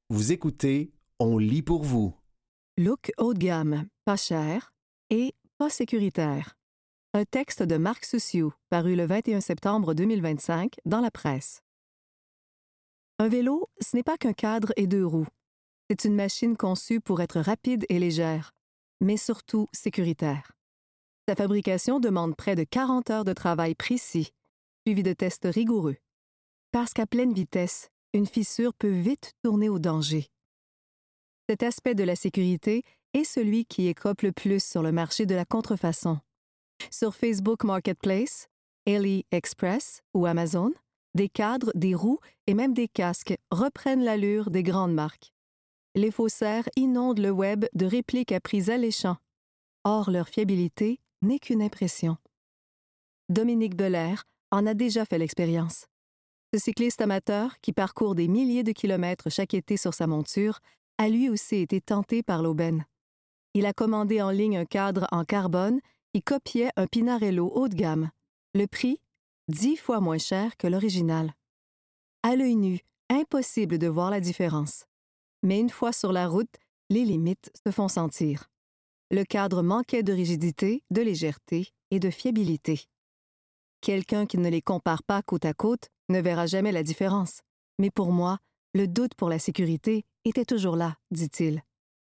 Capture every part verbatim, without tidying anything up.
Vous écoutez On lit pour vous. Look haut de gamme, pas cher et pas sécuritaire. Un texte de Marc Souciou, paru le vingt et un septembre deux mille vingt-cinq dans la presse. Un vélo, ce n'est pas qu'un cadre et deux roues. C'est une machine conçue pour être rapide et légère, mais surtout sécuritaire. Sa fabrication demande près de quarante heures de travail précis, suivi de tests rigoureux. Parce qu'à pleine vitesse, une fissure peut vite tourner au danger. Cet aspect de la sécurité est celui qui écope le plus sur le marché de la contrefaçon. Sur Facebook Marketplace, AliExpress ou Amazon, des cadres, des roues et même des casques reprennent l'allure des grandes marques. Les faussaires inondent le web de répliques à prix alléchants. Or, leur fiabilité n'est qu'une impression. Dominique Belair en a déjà fait l'expérience. Ce cycliste amateur, qui parcourt des milliers de kilomètres chaque été sur sa monture, a lui aussi été tenté par l'aubaine. Il a commandé en ligne un cadre en carbone qui copiait un Pinarello haut de gamme. Le prix, dix fois moins cher que l'original. À l'œil nu, impossible de voir la différence. Mais une fois sur la route, les limites se font sentir. Le cadre manquait de rigidité, de légèreté et de fiabilité. Quelqu'un qui ne les compare pas côte à côte ne verra jamais la différence. Mais pour moi, le doute pour la sécurité était toujours là, dit-il.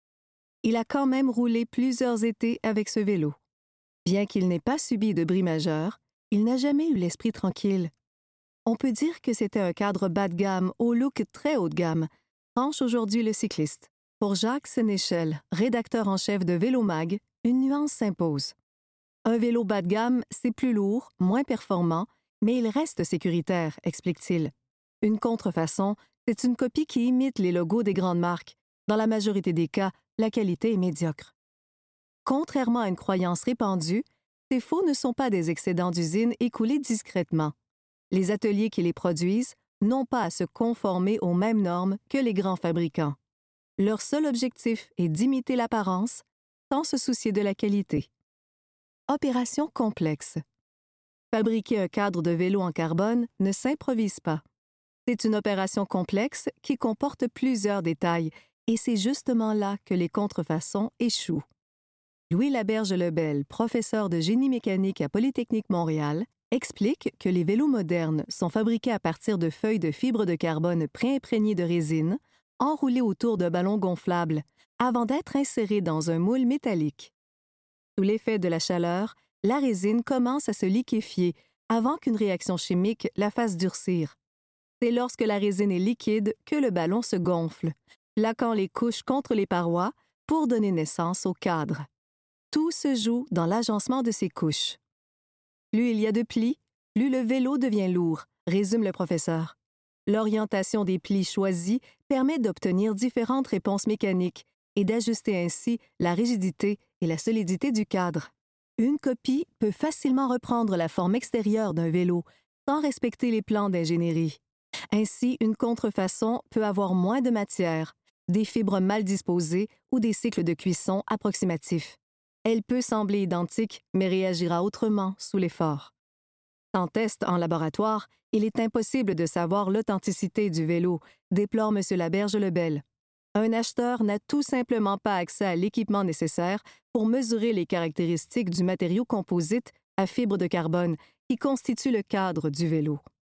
Il a quand même roulé plusieurs étés avec ce vélo. Bien qu'il n'ait pas subi de bris majeurs, il n'a jamais eu l'esprit tranquille. On peut dire que c'était un cadre bas de gamme au look très haut de gamme, tranche aujourd'hui le cycliste. Pour Jacques Sénéchel, rédacteur en chef de Vélo Mag, une nuance s'impose. Un vélo bas de gamme, c'est plus lourd, moins performant, mais il reste sécuritaire, explique-t-il. Une contrefaçon, c'est une copie qui imite les logos des grandes marques. Dans la majorité des cas, la qualité est médiocre. Contrairement à une croyance répandue, ces faux ne sont pas des excédents d'usine écoulés discrètement. Les ateliers qui les produisent n'ont pas à se conformer aux mêmes normes que les grands fabricants. Leur seul objectif est d'imiter l'apparence sans se soucier de la qualité. Opération complexe. Fabriquer un cadre de vélo en carbone ne s'improvise pas. C'est une opération complexe qui comporte plusieurs détails, et c'est justement là que les contrefaçons échouent. Louis Laberge-Lebel, professeur de génie mécanique à Polytechnique Montréal, explique que les vélos modernes sont fabriqués à partir de feuilles de fibres de carbone pré-imprégnées de résine, enroulées autour d'un ballon gonflable, avant d'être insérées dans un moule métallique. Sous l'effet de la chaleur, la résine commence à se liquéfier avant qu'une réaction chimique la fasse durcir. C'est lorsque la résine est liquide que le ballon se gonfle, plaquant les couches contre les parois pour donner naissance au cadre. Tout se joue dans l'agencement de ces couches. Plus il y a de plis, plus le vélo devient lourd, résume le professeur. L'orientation des plis choisis permet d'obtenir différentes réponses mécaniques et d'ajuster ainsi la rigidité et la solidité du cadre. Une copie peut facilement reprendre la forme extérieure d'un vélo sans respecter les plans d'ingénierie. Ainsi, une contrefaçon peut avoir moins de matière, des fibres mal disposées ou des cycles de cuisson approximatifs. Elle peut sembler identique, mais réagira autrement sous l'effort. Sans test en laboratoire, il est impossible de savoir l'authenticité du vélo, déplore M. Laberge-Lebel. Un acheteur n'a tout simplement pas accès à l'équipement nécessaire pour mesurer les caractéristiques du matériau composite à fibre de carbone qui constitue le cadre du vélo.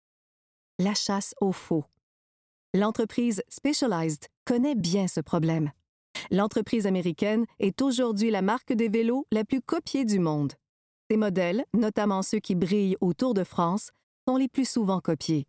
La chasse aux faux. L'entreprise Specialized connaît bien ce problème. L'entreprise américaine est aujourd'hui la marque de vélos la plus copiée du monde. Ses modèles, notamment ceux qui brillent au Tour de France, sont les plus souvent copiés.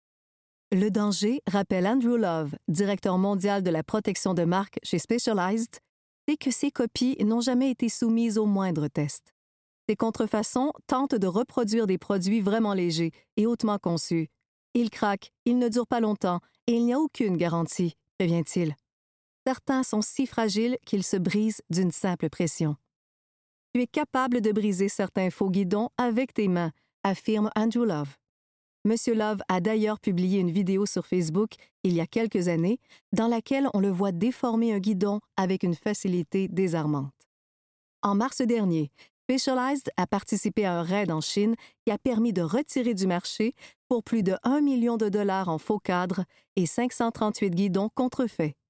Le danger, rappelle Andrew Love, directeur mondial de la protection de marque chez Specialized, c'est que ces copies n'ont jamais été soumises au moindre test. Ces contrefaçons tentent de reproduire des produits vraiment légers et hautement conçus. Ils craquent, ils ne durent pas longtemps et il n'y a aucune garantie, prévient-il. Certains sont si fragiles qu'ils se brisent d'une simple pression. Tu es capable de briser certains faux guidons avec tes mains, affirme Andrew Love. Monsieur Love a d'ailleurs publié une vidéo sur Facebook il y a quelques années dans laquelle on le voit déformer un guidon avec une facilité désarmante. En mars dernier, Specialized a participé à un raid en Chine qui a permis de retirer du marché pour plus de un million de dollars en faux cadres et cinq cent trente-huit guidons contrefaits.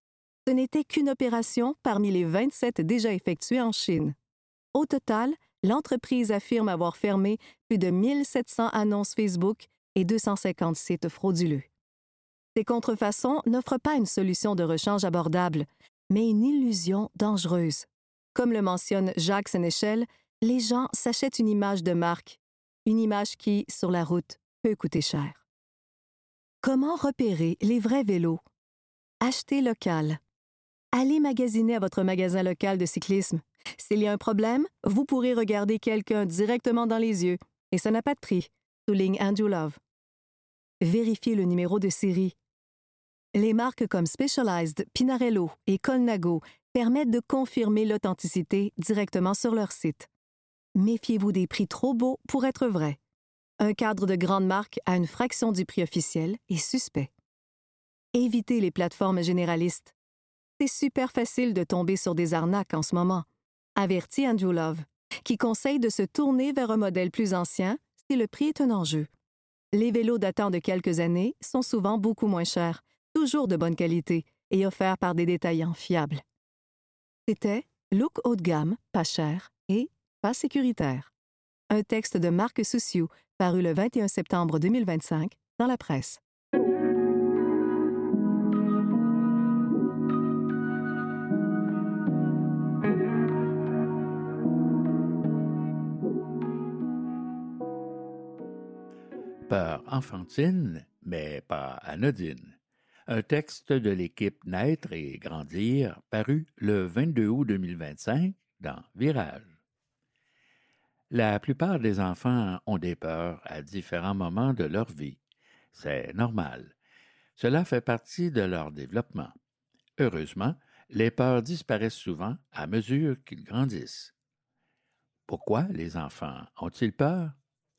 Ce n'était qu'une opération parmi les vingt-sept déjà effectuées en Chine. Au total, l'entreprise affirme avoir fermé plus de mille sept cents annonces Facebook et deux cent cinquante sites frauduleux. Ces contrefaçons n'offrent pas une solution de rechange abordable, mais une illusion dangereuse. Comme le mentionne Jacques Sénéchal, les gens s'achètent une image de marque, une image qui, sur la route, peut coûter cher. Comment repérer les vrais vélos? Achetez local. Allez magasiner à votre magasin local de cyclisme. S'il y a un problème, vous pourrez regarder quelqu'un directement dans les yeux, et ça n'a pas de prix, souligne Andrew Love. Vérifiez le numéro de série. Les marques comme Specialized, Pinarello et Colnago permettent de confirmer l'authenticité directement sur leur site. Méfiez-vous des prix trop beaux pour être vrais. Un cadre de grande marque à une fraction du prix officiel est suspect. Évitez les plateformes généralistes. C'est super facile de tomber sur des arnaques en ce moment, avertit Andrew Love, qui conseille de se tourner vers un modèle plus ancien si le prix est un enjeu. Les vélos datant de quelques années sont souvent beaucoup moins chers, toujours de bonne qualité et offerts par des détaillants fiables. C'était Look haut de gamme, pas cher et pas sécuritaire. Un texte de Marc Souciou paru le vingt et un septembre deux mille vingt-cinq dans la presse. Peur enfantine, mais pas anodine. Un texte de l'équipe Naître et Grandir paru le vingt-deux août deux mille vingt-cinq dans Virage. La plupart des enfants ont des peurs à différents moments de leur vie. C'est normal. Cela fait partie de leur développement. Heureusement, les peurs disparaissent souvent à mesure qu'ils grandissent. Pourquoi les enfants ont-ils peur?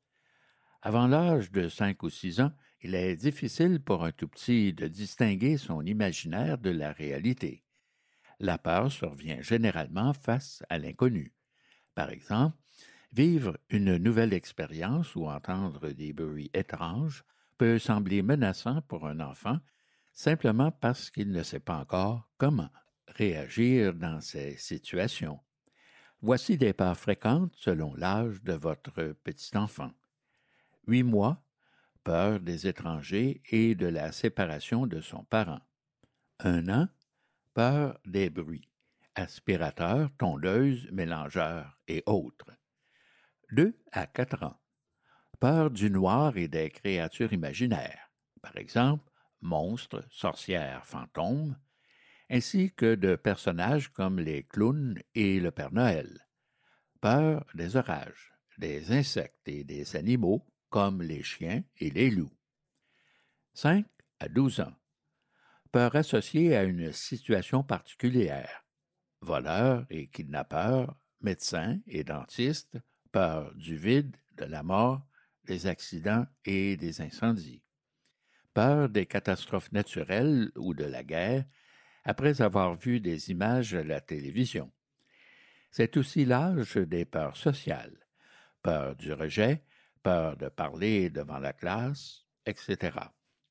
Avant l'âge de cinq ou six ans, il est difficile pour un tout-petit de distinguer son imaginaire de la réalité. La peur survient généralement face à l'inconnu. Par exemple, vivre une nouvelle expérience ou entendre des bruits étranges peut sembler menaçant pour un enfant simplement parce qu'il ne sait pas encore comment réagir dans ces situations. Voici des peurs fréquentes selon l'âge de votre petit enfant. Huit mois, peur des étrangers et de la séparation de son parent. Un an, peur des bruits, aspirateurs, tondeuses, mélangeurs et autres. Deux à quatre ans, peur du noir et des créatures imaginaires, par exemple, monstres, sorcières, fantômes, ainsi que de personnages comme les clowns et le Père Noël. Peur des orages, des insectes et des animaux, comme les chiens et les loups. cinq à douze ans. Peur associée à une situation particulière. Voleurs et kidnappeurs, médecins et dentistes, peur du vide, de la mort, des accidents et des incendies. Peur des catastrophes naturelles ou de la guerre, après avoir vu des images à la télévision. C'est aussi l'âge des peurs sociales. Peur du rejet, peur de parler devant la classe, et cetera.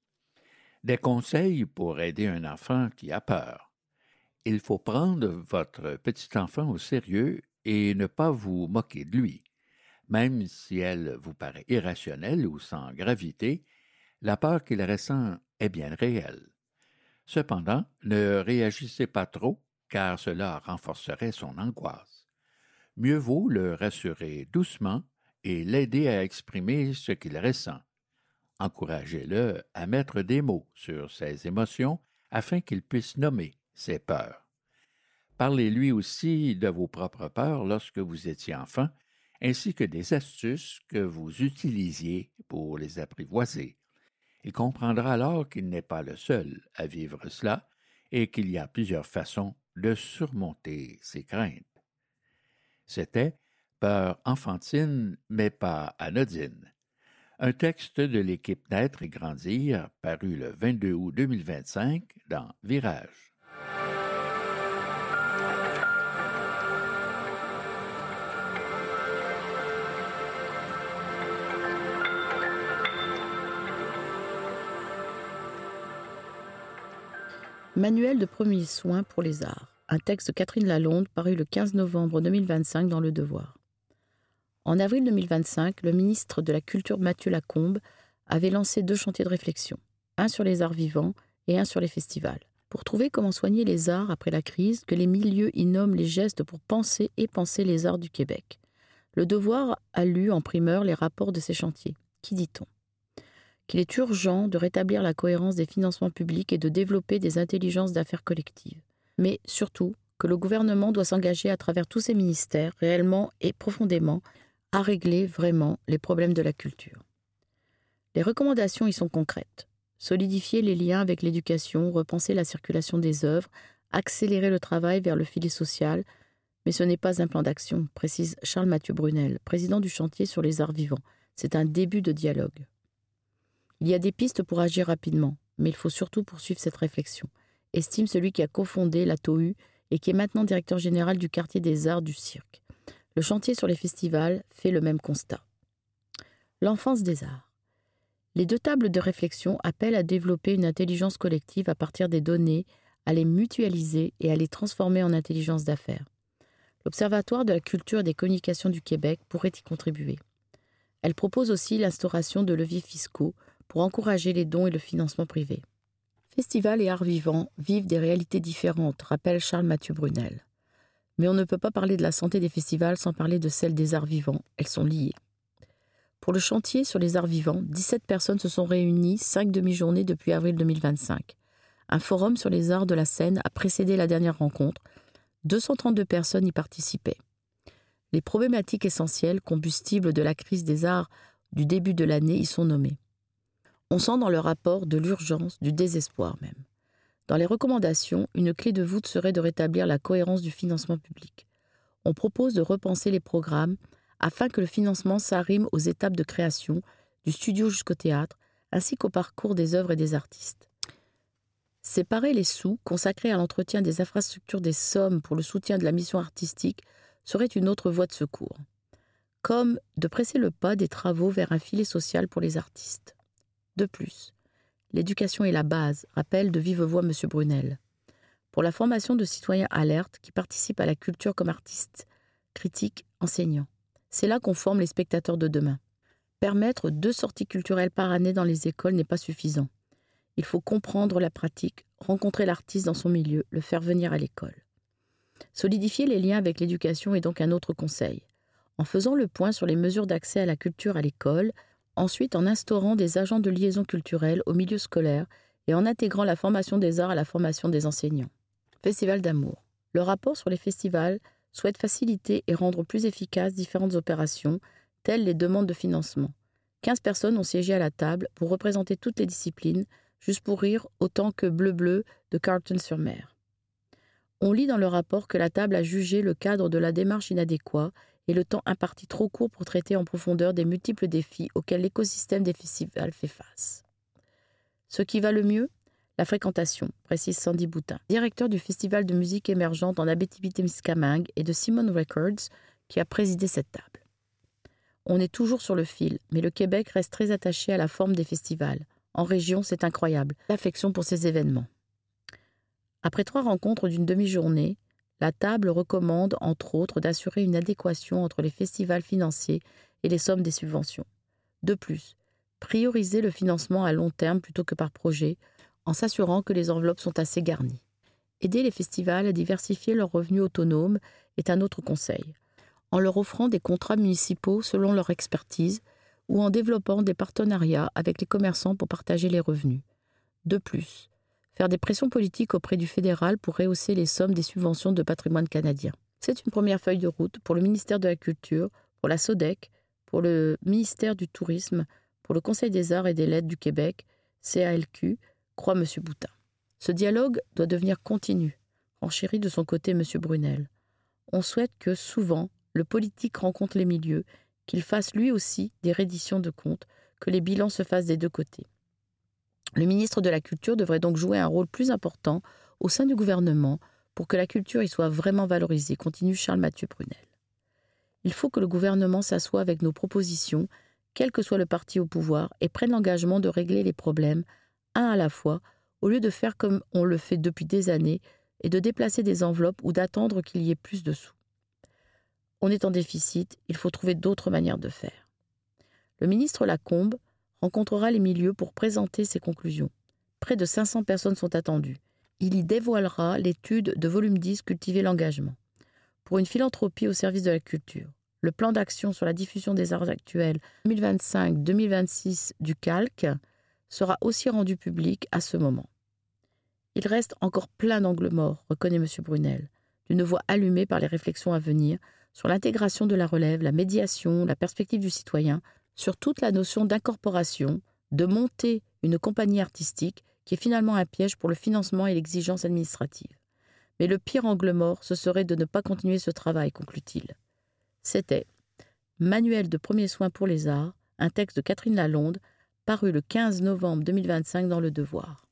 Des conseils pour aider un enfant qui a peur. Il faut prendre votre petit enfant au sérieux et ne pas vous moquer de lui. Même si elle vous paraît irrationnelle ou sans gravité, la peur qu'il ressent est bien réelle. Cependant, ne réagissez pas trop, car cela renforcerait son angoisse. Mieux vaut le rassurer doucement et l'aider à exprimer ce qu'il ressent. Encouragez-le à mettre des mots sur ses émotions afin qu'il puisse nommer ses peurs. Parlez-lui aussi de vos propres peurs lorsque vous étiez enfant, ainsi que des astuces que vous utilisiez pour les apprivoiser. Il comprendra alors qu'il n'est pas le seul à vivre cela et qu'il y a plusieurs façons de surmonter ses craintes. C'était Peur enfantine, mais pas anodine. Un texte de l'équipe Naître et Grandir, paru le vingt-deux août deux mille vingt-cinq dans Virage. Manuel de premiers soins pour les arts, un texte de Catherine Lalonde paru le quinze novembre deux mille vingt-cinq dans Le Devoir. En avril deux mille vingt-cinq, le ministre de la Culture Mathieu Lacombe avait lancé deux chantiers de réflexion, un sur les arts vivants et un sur les festivals, pour trouver comment soigner les arts après la crise, que les milieux y nomment les gestes pour penser et penser les arts du Québec. Le Devoir a lu en primeur les rapports de ces chantiers. Qu'y dit-on ? Qu'il est urgent de rétablir la cohérence des financements publics et de développer des intelligences d'affaires collectives. Mais surtout, que le gouvernement doit s'engager à travers tous ses ministères, réellement et profondément, à régler vraiment les problèmes de la culture. Les recommandations y sont concrètes. Solidifier les liens avec l'éducation, repenser la circulation des œuvres, accélérer le travail vers le filet social, mais ce n'est pas un plan d'action, précise Charles-Mathieu Brunel, président du chantier sur les arts vivants. C'est un début de dialogue. Il y a des pistes pour agir rapidement, mais il faut surtout poursuivre cette réflexion, estime celui qui a cofondé la T O U et qui est maintenant directeur général du quartier des arts du cirque. Le chantier sur les festivals fait le même constat. L'enfance des arts. Les deux tables de réflexion appellent à développer une intelligence collective à partir des données, à les mutualiser et à les transformer en intelligence d'affaires. L'Observatoire de la culture et des communications du Québec pourrait y contribuer. Elle propose aussi l'instauration de leviers fiscaux pour encourager les dons et le financement privé. Festivals et arts vivants vivent des réalités différentes, rappelle Charles-Mathieu Brunel. Mais on ne peut pas parler de la santé des festivals sans parler de celle des arts vivants. Elles sont liées. Pour le chantier sur les arts vivants, dix-sept personnes se sont réunies cinq demi-journées depuis avril deux mille vingt-cinq. Un forum sur les arts de la scène a précédé la dernière rencontre. deux cent trente-deux personnes y participaient. Les problématiques essentielles, combustibles de la crise des arts du début de l'année, y sont nommées. On sent dans le rapport de l'urgence, du désespoir même. Dans les recommandations, une clé de voûte serait de rétablir la cohérence du financement public. On propose de repenser les programmes afin que le financement s'arrime aux étapes de création, du studio jusqu'au théâtre, ainsi qu'au parcours des œuvres et des artistes. Séparer les sous consacrés à l'entretien des infrastructures des sommes pour le soutien de la mission artistique serait une autre voie de secours. Comme de presser le pas des travaux vers un filet social pour les artistes. De plus, l'éducation est la base, rappelle de vive voix M. Brunel. Pour la formation de citoyens alertes qui participent à la culture comme artistes, critiques, enseignants. C'est là qu'on forme les spectateurs de demain. Permettre deux sorties culturelles par année dans les écoles n'est pas suffisant. Il faut comprendre la pratique, rencontrer l'artiste dans son milieu, le faire venir à l'école. Solidifier les liens avec l'éducation est donc un autre conseil. En faisant le point sur les mesures d'accès à la culture à l'école, ensuite en instaurant des agents de liaison culturelle au milieu scolaire et en intégrant la formation des arts à la formation des enseignants. Festival d'amour. Le rapport sur les festivals souhaite faciliter et rendre plus efficaces différentes opérations, telles les demandes de financement. quinze personnes ont siégé à la table pour représenter toutes les disciplines, juste pour rire autant que Bleu Bleu de Carleton-sur-Mer. On lit dans le rapport que la table a jugé le cadre de la démarche inadéquat et le temps imparti trop court pour traiter en profondeur des multiples défis auxquels l'écosystème des festivals fait face. Ce qui va le mieux ? La fréquentation, précise Sandy Boutin, directeur du Festival de musique émergente en Abitibi-Témiscamingue et de Simon Records, qui a présidé cette table. On est toujours sur le fil, mais le Québec reste très attaché à la forme des festivals. En région, c'est incroyable, l'affection pour ces événements. Après trois rencontres d'une demi-journée, la table recommande, entre autres, d'assurer une adéquation entre les festivals financiers et les sommes des subventions. De plus, prioriser le financement à long terme plutôt que par projet, en s'assurant que les enveloppes sont assez garnies. Aider les festivals à diversifier leurs revenus autonomes est un autre conseil, en leur offrant des contrats municipaux selon leur expertise ou en développant des partenariats avec les commerçants pour partager les revenus. De plus, faire des pressions politiques auprès du fédéral pour rehausser les sommes des subventions de patrimoine canadien. C'est une première feuille de route pour le ministère de la Culture, pour la SODEC, pour le ministère du Tourisme, pour le Conseil des Arts et des Lettres du Québec, C A L Q, croit M. Boutin. Ce dialogue doit devenir continu, renchérit de son côté M. Brunel. On souhaite que, souvent, le politique rencontre les milieux, qu'il fasse lui aussi des redditions de comptes, que les bilans se fassent des deux côtés. Le ministre de la Culture devrait donc jouer un rôle plus important au sein du gouvernement pour que la culture y soit vraiment valorisée, continue Charles-Mathieu Brunel. Il faut que le gouvernement s'assoie avec nos propositions, quel que soit le parti au pouvoir, et prenne l'engagement de régler les problèmes, un à la fois, au lieu de faire comme on le fait depuis des années et de déplacer des enveloppes ou d'attendre qu'il y ait plus de sous. On est en déficit, il faut trouver d'autres manières de faire. Le ministre Lacombe rencontrera les milieux pour présenter ses conclusions. Près de cinq cents personnes sont attendues. Il y dévoilera l'étude de volume dix Cultiver l'engagement. Pour une philanthropie au service de la culture. Le plan d'action sur la diffusion des arts actuels deux mille vingt-cinq deux mille vingt-six du Calque sera aussi rendu public à ce moment. Il reste encore plein d'angles morts, reconnaît M. Brunel, d'une voix allumée par les réflexions à venir sur l'intégration de la relève, la médiation, la perspective du citoyen, sur toute la notion d'incorporation, de monter une compagnie artistique qui est finalement un piège pour le financement et l'exigence administrative. Mais le pire angle mort, ce serait de ne pas continuer ce travail, conclut-il. C'était Manuel de premiers soins pour les arts, un texte de Catherine Lalonde, paru le quinze novembre deux mille vingt-cinq dans Le Devoir.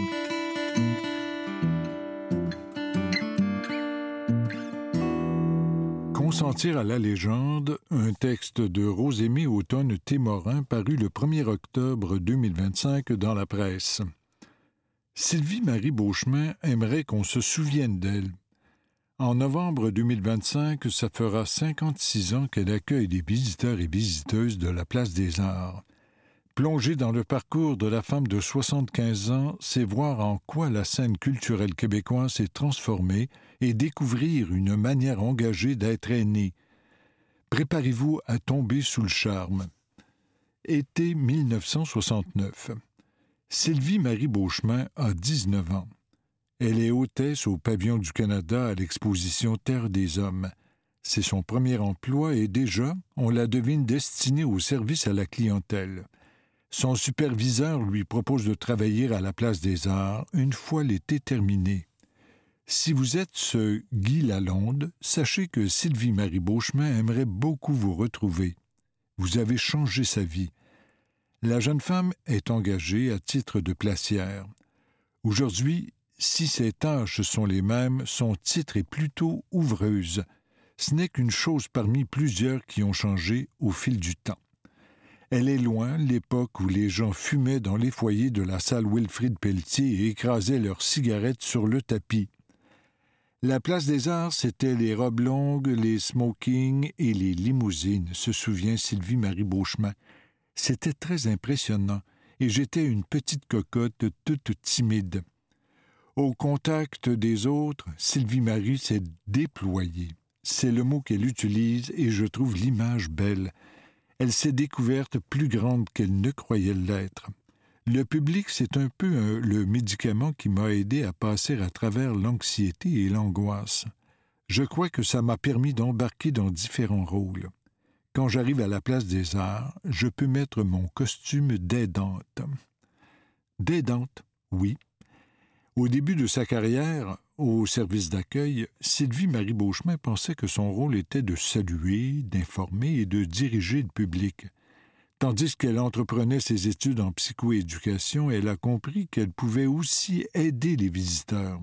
Consentir à la légende, un texte de Rosémie Automne-Témorin paru le premier octobre deux mille vingt-cinq dans la presse. Sylvie-Marie Beauchemin aimerait qu'on se souvienne d'elle. En novembre deux mille vingt-cinq, ça fera cinquante-six ans qu'elle accueille les visiteurs et visiteuses de la Place des Arts. Plonger dans le parcours de la femme de soixante-quinze ans, c'est voir en quoi la scène culturelle québécoise s'est transformée et découvrir une manière engagée d'être aînée. Préparez-vous à tomber sous le charme. Été mille neuf cent soixante-neuf. Sylvie-Marie Beauchemin a dix-neuf ans. Elle est hôtesse au Pavillon du Canada à l'exposition Terre des Hommes. C'est son premier emploi et déjà, on la devine destinée au service à la clientèle. Son superviseur lui propose de travailler à la Place des Arts une fois l'été terminé. Si vous êtes ce Guy Lalonde, sachez que Sylvie-Marie Beauchemin aimerait beaucoup vous retrouver. Vous avez changé sa vie. La jeune femme est engagée à titre de placière. Aujourd'hui, si ses tâches sont les mêmes, son titre est plutôt ouvreuse. Ce n'est qu'une chose parmi plusieurs qui ont changé au fil du temps. Elle est loin l'époque où les gens fumaient dans les foyers de la salle Wilfrid Pelletier et écrasaient leurs cigarettes sur le tapis. La Place des Arts, c'était les robes longues, les smokings et les limousines, se souvient Sylvie-Marie Beauchemin. C'était très impressionnant et j'étais une petite cocotte toute timide. Au contact des autres, Sylvie-Marie s'est déployée. C'est le mot qu'elle utilise et je trouve l'image belle. Elle s'est découverte plus grande qu'elle ne croyait l'être. Le public, c'est un peu un, le médicament qui m'a aidé à passer à travers l'anxiété et l'angoisse. Je crois que ça m'a permis d'embarquer dans différents rôles. Quand j'arrive à la Place des Arts, je peux mettre mon costume d'aidante. D'aidante, oui. Au début de sa carrière, au service d'accueil, Sylvie-Marie Beauchemin pensait que son rôle était de saluer, d'informer et de diriger le public. Tandis qu'elle entreprenait ses études en psychoéducation, elle a compris qu'elle pouvait aussi aider les visiteurs.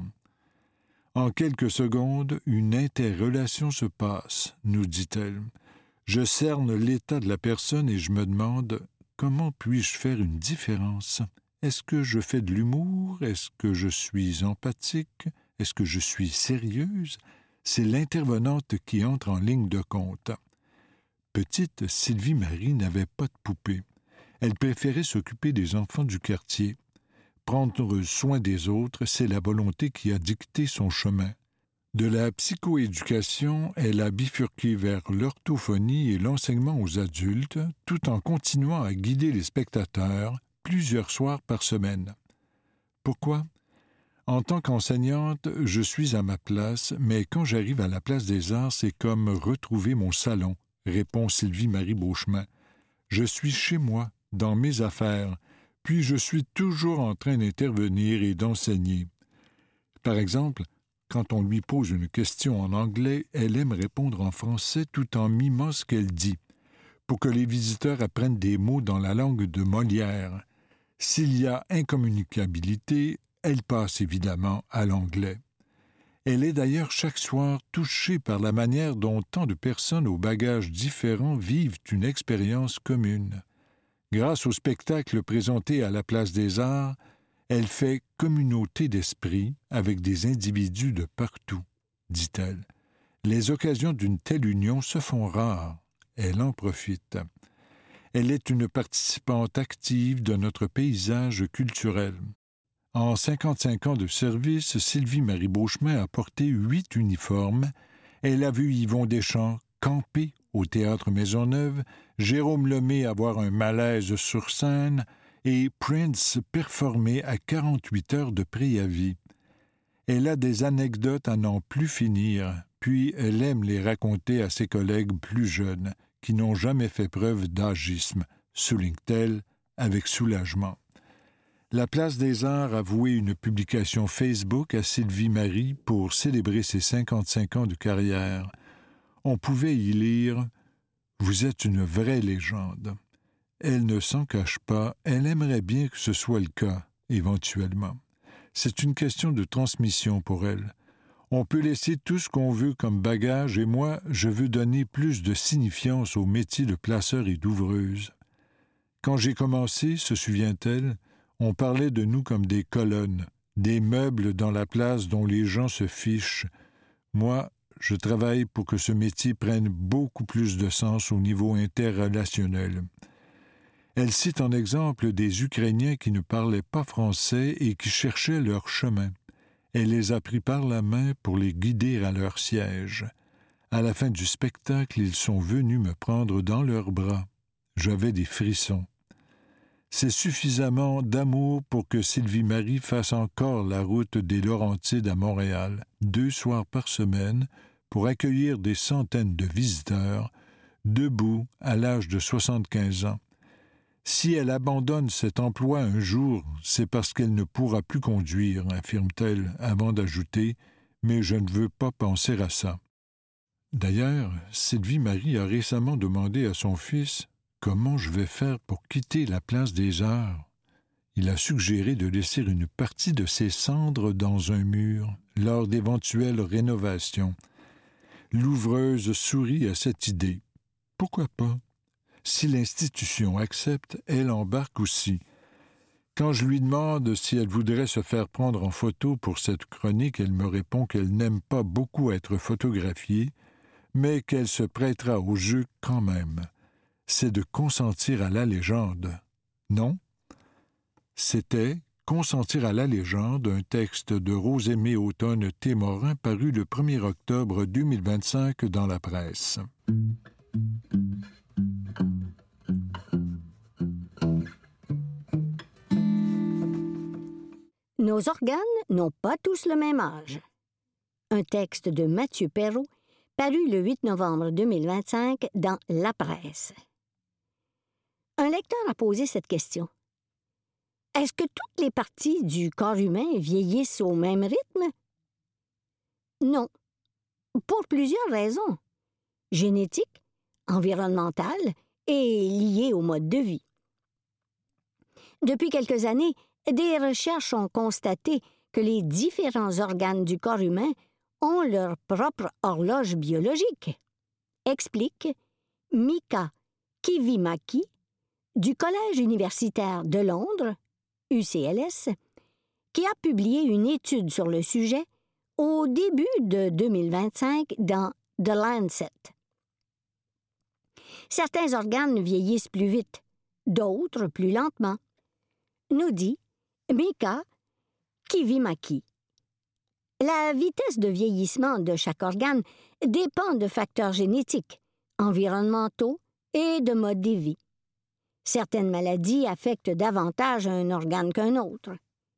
En quelques secondes, une interrelation se passe, nous dit-elle. Je cerne l'état de la personne et je me demande comment puis-je faire une différence? Est-ce que je fais de l'humour? Est-ce que je suis empathique? Est-ce que je suis sérieuse? C'est l'intervenante qui entre en ligne de compte. Petite, Sylvie-Marie n'avait pas de poupée. Elle préférait s'occuper des enfants du quartier. Prendre soin des autres, c'est la volonté qui a dicté son chemin. De la psychoéducation, elle a bifurqué vers l'orthophonie et l'enseignement aux adultes, tout en continuant à guider les spectateurs plusieurs soirs par semaine. Pourquoi? En tant qu'enseignante, je suis à ma place, mais quand j'arrive à la Place des Arts, c'est comme retrouver mon salon, répond Sylvie-Marie Beauchemin. Je suis chez moi, dans mes affaires, puis je suis toujours en train d'intervenir et d'enseigner. Par exemple, quand on lui pose une question en anglais, elle aime répondre en français tout en mimant ce qu'elle dit, pour que les visiteurs apprennent des mots dans la langue de Molière. S'il y a incommunicabilité, elle passe évidemment à l'anglais. Elle est d'ailleurs chaque soir touchée par la manière dont tant de personnes aux bagages différents vivent une expérience commune. Grâce au spectacle présenté à la Place des Arts, Elle fait communauté d'esprit avec des individus de partout, dit-elle. Les occasions d'une telle union se font rares. Elle en profite. Elle est une participante active de notre paysage culturel. En cinquante-cinq ans de service, Sylvie Marie Beauchemin a porté huit uniformes. Elle a vu Yvon Deschamps camper au Théâtre Maisonneuve, Jérôme Lemay avoir un malaise sur scène et Prince performer à quarante-huit heures de préavis. Elle a des anecdotes à n'en plus finir, puis elle aime les raconter à ses collègues plus jeunes, qui n'ont jamais fait preuve d'agisme, souligne-t-elle avec soulagement. La Place des Arts a voué une publication Facebook à Sylvie Marie pour célébrer ses cinquante-cinq ans de carrière. On pouvait y lire « Vous êtes une vraie légende ». Elle ne s'en cache pas, elle aimerait bien que ce soit le cas, éventuellement. C'est une question de transmission pour elle. On peut laisser tout ce qu'on veut comme bagage et moi, je veux donner plus de signifiance au métier de placeur et d'ouvreuse. Quand j'ai commencé, se souvient-elle, on parlait de nous comme des colonnes, des meubles dans la place dont les gens se fichent. Moi, je travaille pour que ce métier prenne beaucoup plus de sens au niveau interrelationnel. Elle cite en exemple des Ukrainiens qui ne parlaient pas français et qui cherchaient leur chemin. Elle les a pris par la main pour les guider à leur siège. À la fin du spectacle, ils sont venus me prendre dans leurs bras. J'avais des frissons. C'est suffisamment d'amour pour que Sylvie Marie fasse encore la route des Laurentides à Montréal, deux soirs par semaine, pour accueillir des centaines de visiteurs, debout à l'âge de soixante-quinze ans. Si elle abandonne cet emploi un jour, c'est parce qu'elle ne pourra plus conduire, affirme-t-elle, avant d'ajouter « Mais je ne veux pas penser à ça ». D'ailleurs, Sylvie Marie a récemment demandé à son fils « Comment je vais faire pour quitter la Place des Arts ?» Il a suggéré de laisser une partie de ses cendres dans un mur lors d'éventuelles rénovations. L'ouvreuse sourit à cette idée. Pourquoi pas? Si l'institution accepte, elle embarque aussi. Quand je lui demande si elle voudrait se faire prendre en photo pour cette chronique, elle me répond qu'elle n'aime pas beaucoup être photographiée, mais qu'elle se prêtera au jeu quand même. C'est de consentir à la légende, non? C'était Consentir à la légende, un texte de Rose-Aimée Automne Témorin paru le premier octobre deux mille vingt-cinq dans la presse. Nos organes n'ont pas tous le même âge. Un texte de Mathieu Perrault paru le huit novembre deux mille vingt-cinq dans La Presse. Un lecteur a posé cette question. Est-ce que toutes les parties du corps humain vieillissent au même rythme? Non, pour plusieurs raisons. Génétiques, environnementales et liées au mode de vie. Depuis quelques années, des recherches ont constaté que les différents organes du corps humain ont leur propre horloge biologique. Explique Mika Kivimaki du Collège universitaire de Londres, U C L S, qui a publié une étude sur le sujet au début de deux mille vingt-cinq dans The Lancet. Certains organes vieillissent plus vite, d'autres plus lentement, nous dit Mika Kivimaki. La vitesse de vieillissement de chaque organe dépend de facteurs génétiques, environnementaux et de mode de vie. Certaines maladies affectent davantage un organe qu'un autre.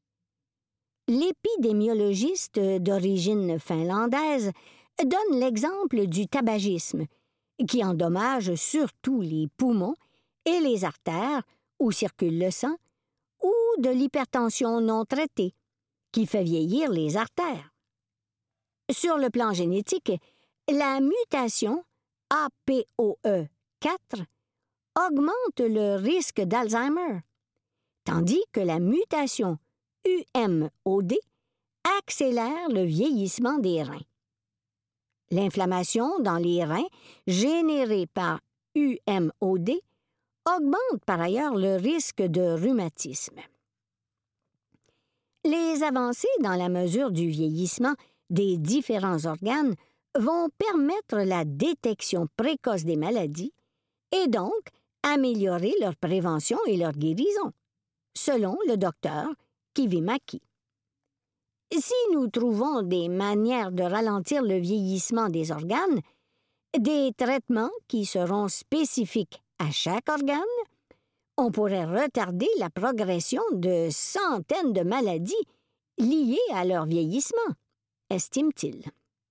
L'épidémiologiste d'origine finlandaise donne l'exemple du tabagisme, qui endommage surtout les poumons et les artères où circule le sang, ou de l'hypertension non traitée, qui fait vieillir les artères. Sur le plan génétique, la mutation A P O E quatre augmente le risque d'Alzheimer, tandis que la mutation U M O D accélère le vieillissement des reins. L'inflammation dans les reins générée par U M O D augmente par ailleurs le risque de rhumatisme. Les avancées dans la mesure du vieillissement des différents organes vont permettre la détection précoce des maladies et donc améliorer leur prévention et leur guérison, selon le docteur Kivimaki. Si nous trouvons des manières de ralentir le vieillissement des organes, des traitements qui seront spécifiques à chaque organe, on pourrait retarder la progression de centaines de maladies liées à leur vieillissement, estime-t-il.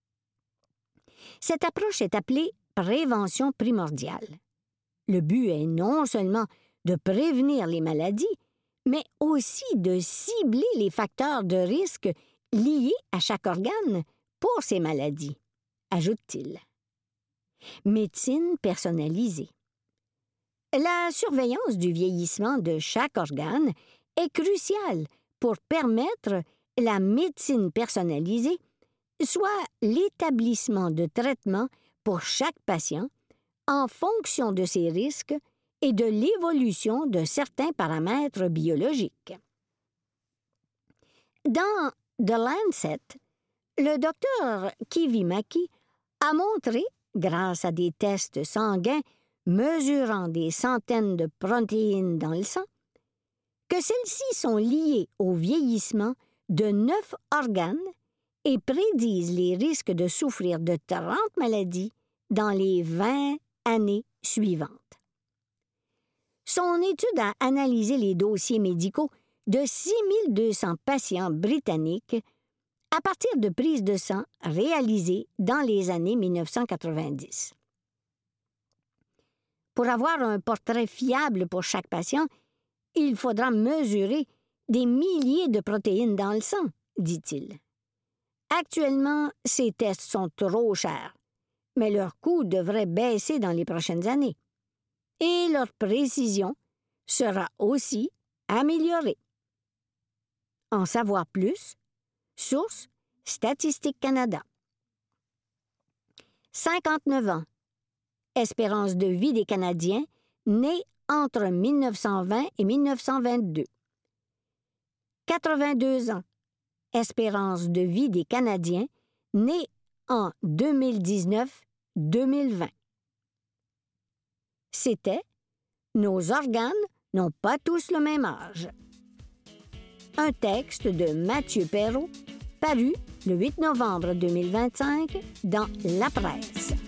Cette approche est appelée prévention primordiale. Le but est non seulement de prévenir les maladies, mais aussi de cibler les facteurs de risque liés à chaque organe pour ces maladies, ajoute-t-il. Médecine personnalisée. La surveillance du vieillissement de chaque organe est cruciale pour permettre la médecine personnalisée, soit l'établissement de traitements pour chaque patient en fonction de ses risques et de l'évolution de certains paramètres biologiques. Dans The Lancet, le docteur Kivimaki a montré, grâce à des tests sanguins mesurant des centaines de protéines dans le sang, que celles-ci sont liées au vieillissement de neuf organes et prédisent les risques de souffrir de trente maladies dans les vingt années suivantes. Son étude a analysé les dossiers médicaux de six mille deux cents patients britanniques à partir de prises de sang réalisées dans les années mille neuf cent quatre-vingt-dix. Pour avoir un portrait fiable pour chaque patient, il faudra mesurer des milliers de protéines dans le sang, dit-il. Actuellement, ces tests sont trop chers, mais leur coût devrait baisser dans les prochaines années. Et leur précision sera aussi améliorée. En savoir plus, source Statistique Canada. cinquante-neuf ans. Espérance de vie des Canadiens nés entre mille neuf cent vingt et mille neuf cent vingt-deux. quatre-vingt-deux ans. Espérance de vie des Canadiens nés en deux mille dix-neuf à deux mille vingt. C'était « Nos organes n'ont pas tous le même âge ». Un texte de Mathieu Perrault, paru le huit novembre deux mille vingt-cinq dans La Presse.